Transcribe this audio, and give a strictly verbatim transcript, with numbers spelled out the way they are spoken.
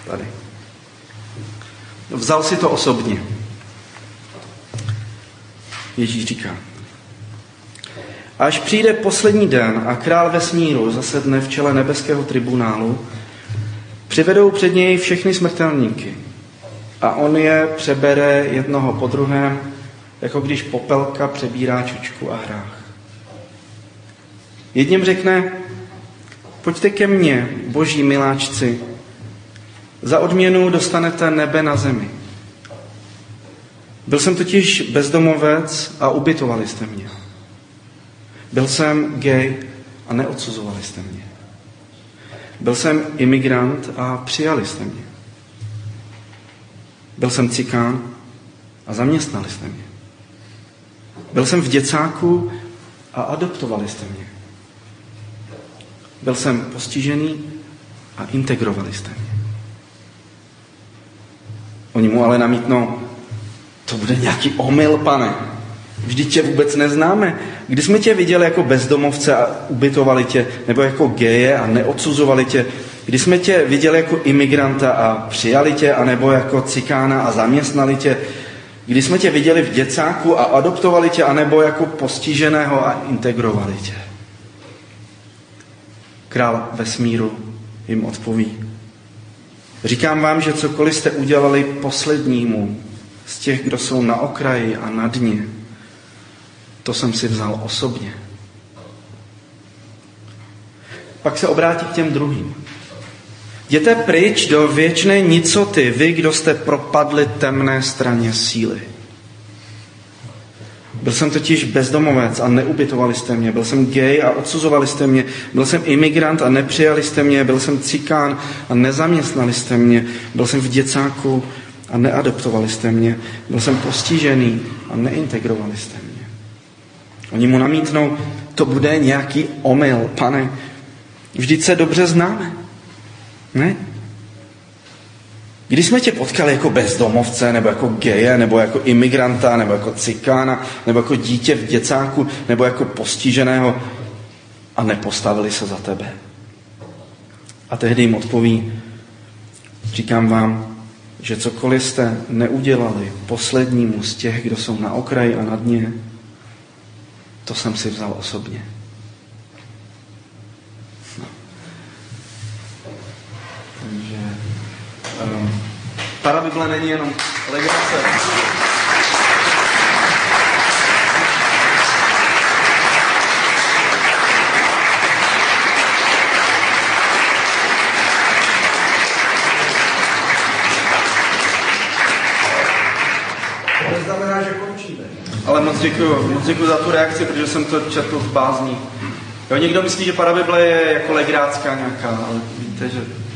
tady. Vzal si to osobně. Ježíš říká. Až přijde poslední den a král vesmíru zasedne v čele nebeského tribunálu, přivedou před něj všechny smrtelníky a on je přebere jednoho po druhém, jako když popelka přebírá čočku a hrách. Jedním řekne, pojďte ke mně, boží miláčci, za odměnu dostanete nebe na zemi. Byl jsem totiž bezdomovec a ubytovali jste mě. Byl jsem gay a neodsuzovali jste mě. Byl jsem imigrant a přijali jste mě. Byl jsem cikán a zaměstnali jste mě. Byl jsem v děcáku a adoptovali jste mě. Byl jsem postižený a integrovali jste mě. Oni mu ale namítnou, to bude nějaký omyl, pane. Vždyť tě vůbec neznáme. Když jsme tě viděli jako bezdomovce a ubytovali tě, nebo jako geje a neodsuzovali tě, když jsme tě viděli jako imigranta a přijali tě, anebo jako cikána a zaměstnali tě, když jsme tě viděli v děcáku a adoptovali tě, anebo jako postiženého a integrovali tě. Král vesmíru jim odpoví. Říkám vám, že cokoliv jste udělali poslednímu z těch, kdo jsou na okraji a na dně, to jsem si vzal osobně. Pak se obrátí k těm druhým. Jděte pryč do věčné nicoty, vy, kdo jste propadli temné straně síly. Byl jsem totiž bezdomovec a neubytovali jste mě. Byl jsem gay a odsuzovali jste mě. Byl jsem imigrant a nepřijali jste mě. Byl jsem cikán a nezaměstnali jste mě. Byl jsem v děcáku a neadoptovali jste mě. Byl jsem postižený a neintegrovali jste mě. Oni mu namítnou, to bude nějaký omyl, pane. Vždyť se dobře známe. Ne? Když jsme tě potkali jako bezdomovce, nebo jako geje, nebo jako imigranta, nebo jako cikána, nebo jako dítě v děcáku, nebo jako postiženého a nepostavili se za tebe. A tehdy jim odpoví, říkám vám, že cokoliv jste neudělali poslednímu z těch, kdo jsou na okraji a na dně, to jsem si vzal osobně. No. Takže um, parabible není jenom legrace. To znamená, že končíme. Ale moc děkuju, moc děkuju za tu reakci, protože jsem to četl v bázní. Jo, někdo myslí, že parabible je jako legrácká nějaká, ale víte, že